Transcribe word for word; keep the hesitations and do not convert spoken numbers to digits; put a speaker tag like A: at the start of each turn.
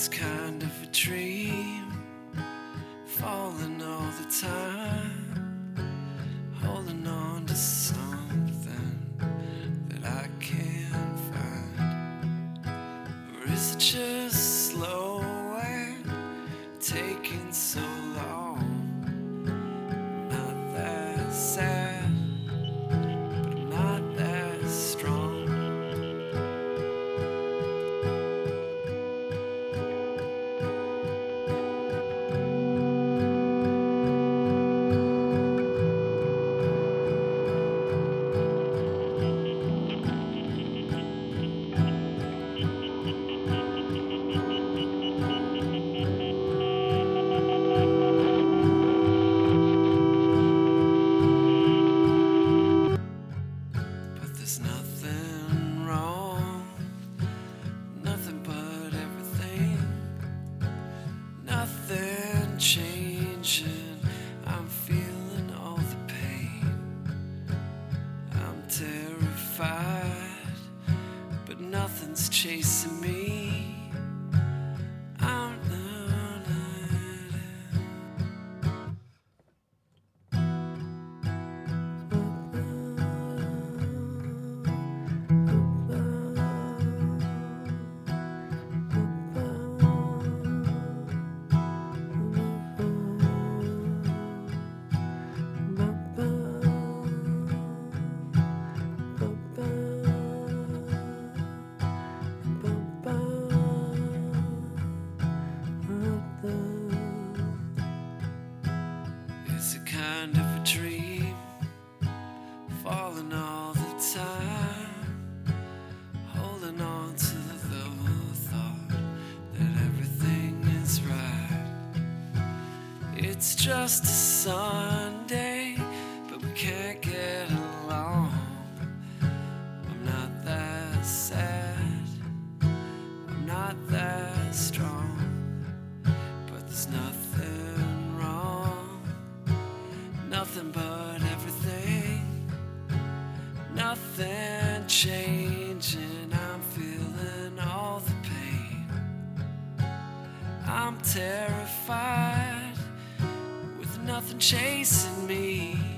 A: It's kind of a dream, falling all the time, holding on to something that I can't find. Or is it just slow and taking so long? Not that sad, but I'm not that strong. There's nothing wrong, nothing but everything, nothing changing. I'm feeling all the pain. I'm terrified, but nothing's chasing me. I'm It's a kind of a dream, falling all the time, holding on to the thought that everything is right. It's just a Sunday, but we can't get along. I'm not that sad, I'm not that strong, but there's nothing wrong, nothing but everything, nothing changing. I'm feeling all the pain. I'm terrified with nothing chasing me.